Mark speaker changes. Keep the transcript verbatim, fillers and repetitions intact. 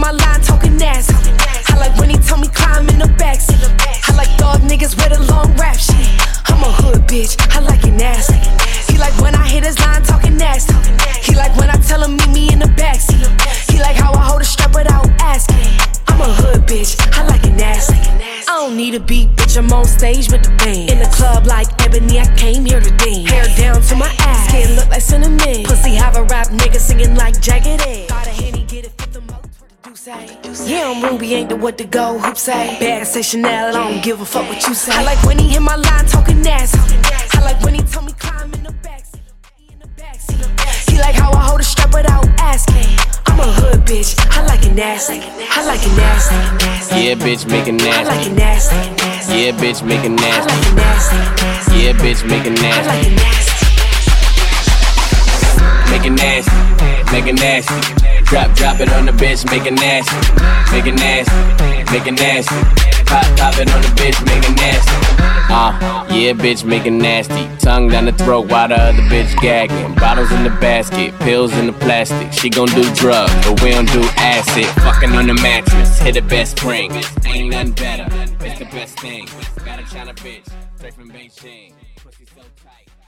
Speaker 1: my line talking nasty. I like when he told me climb in the backseat. I like dog niggas with a long rap shit. I'm a hood bitch, I like it nasty. He like when I hit his line talking nasty. He like when I tell him meet me in the backseat. He like how I hold a strap without asking. I'm a hood bitch, I like it nasty. I don't need a beat, bitch, I'm on stage with the band. In the club like Ebony, I came here to dance. Hair down to my ass, skin look like cinnamon. Pussy have a rap nigga singing like Jagged Edge. Got a Henny, get it, fit the most, what the do say. Yeah, I'm Ruby, ain't the what to go, hoop say. Bag say Chanel, I don't give a fuck what you say. I like when he hit my line talking nasty. I like when he told me climb in the backseat. In the backseat. He like how I hold a strap without asking. I'm a hood bitch, I like it nasty. I like it nasty.
Speaker 2: Yeah, bitch, make it nasty.
Speaker 1: I like it nasty.
Speaker 2: Yeah, bitch, make it
Speaker 1: I
Speaker 2: nasty.
Speaker 1: like it nasty.
Speaker 2: Yeah, bitch, make it
Speaker 1: I
Speaker 2: nasty.
Speaker 1: like it nasty.
Speaker 2: Make it nasty, make it nasty. Drop, drop it on the bitch, make it nasty. Make it nasty, make it nasty. Pop, pop it on the bitch, make it nasty. Uh, yeah, bitch, make it nasty. Tongue down the throat while the other bitch gagging. Bottles in the basket, pills in the plastic. She gon' do drugs, but we don't do acid. Fucking on the mattress, hit the best spring. Ain't nothing better, it's the best thing. Got a China bitch, straight from Beijing. Pussy so tight.